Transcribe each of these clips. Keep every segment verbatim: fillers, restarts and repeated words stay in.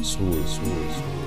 свой, свой, свой.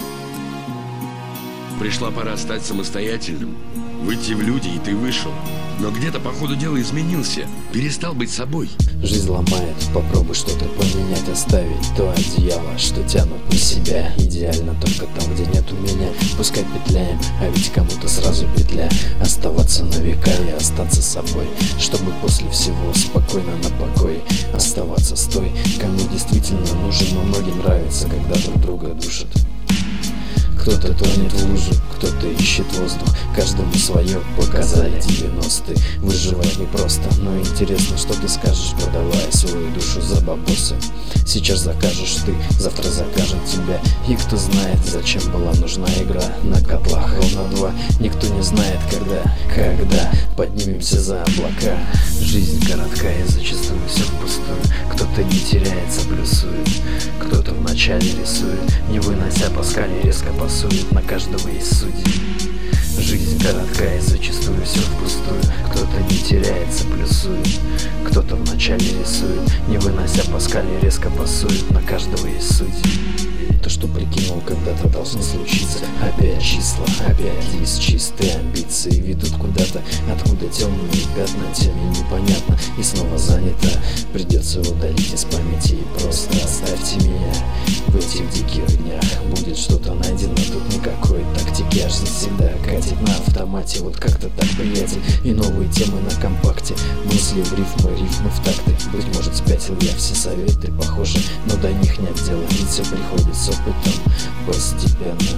Пришла пора стать самостоятельным, выйти в люди, и ты вышел. Но где-то по ходу дела изменился, перестал быть собой. Жизнь ломает, попробуй что-то поменять, оставить то одеяло, что тянут на себя. Идеально только там, где нет у меня. Пускай петляем, а ведь кому-то сразу петля. Оставаться на века и остаться собой, чтобы после всего спокойно на покой. Оставаться с той, кому действительно нужен, но многим нравится, когда друг друга душат. Кто-то тонет в луже, кто-то ищет воздух. Каждому свое показали девяностые. Выживать непросто, но интересно, что ты скажешь, продавая свою душу за бабосы. Сейчас закажешь ты, завтра закажет тебя. И кто знает, зачем была нужна игра на котлах ровно два. Никто не знает, когда, когда поднимемся за облака. Жизнь короткая и зачастую все впустую. Кто-то не теряется, плюсует, кто-то вначале рисует, не вынося паскали, резко пасует, на каждого есть судьи. Жизнь короткая и зачастую все впустую. Кто-то не теряется, плюсует, кто-то вначале рисует, не вынося паскали, резко пасует, на каждого есть судьи. То, что прикинул, когда-то должно случиться. Опять числа, опять лист, чистые амбиции ведут куда-то, откуда темные пятна, теме непонятно. И снова занято, придется удалить из памяти и просто оставьте меня. В этих диких днях будет что-то найдено, тут никакой тактики, аж всегда катит на автомате. Вот как-то так, приятель, и новые темы на компакте. Мысли в рифмы, рифмы в такты. Быть может, спятил я, все советы похожи, но до них нет дела, ведь все приходит с опытом. Постепенно,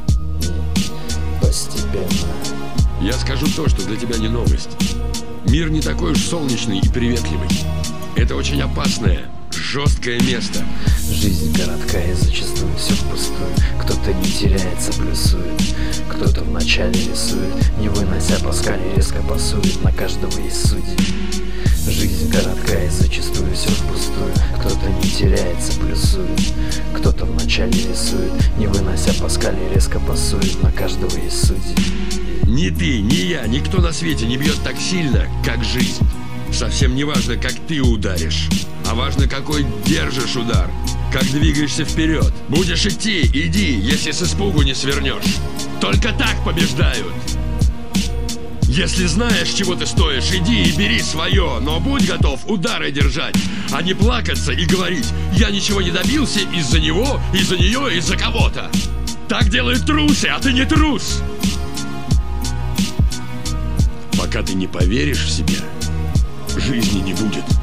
постепенно. Я скажу то, что для тебя не новость. Мир не такой уж солнечный и приветливый. Это очень опасное, жесткое место. Жизнь короткая и зачастую все впустую. Кто-то не теряется, плюсует, кто-то вначале рисует, не вынося паскали, резко пасует, на каждого есть судьи. Жизнь короткая и зачастую все впустую. Кто-то не теряется, плюсует, кто-то вначале рисует, не вынося паскали, резко пасует, на каждого есть судьи. Ни ты, ни я, никто на свете не бьет так сильно, как жизнь. Совсем не важно, как ты ударишь, а важно, какой держишь удар, как двигаешься вперед. Будешь идти, иди, если с испугу не свернешь. Только так побеждают. Если знаешь, чего ты стоишь, иди и бери свое, но будь готов удары держать, а не плакаться и говорить: я ничего не добился из-за него, из-за нее, из-за кого-то. Так делают трусы, а ты не трус. Пока ты не поверишь в себя, жизни не будет.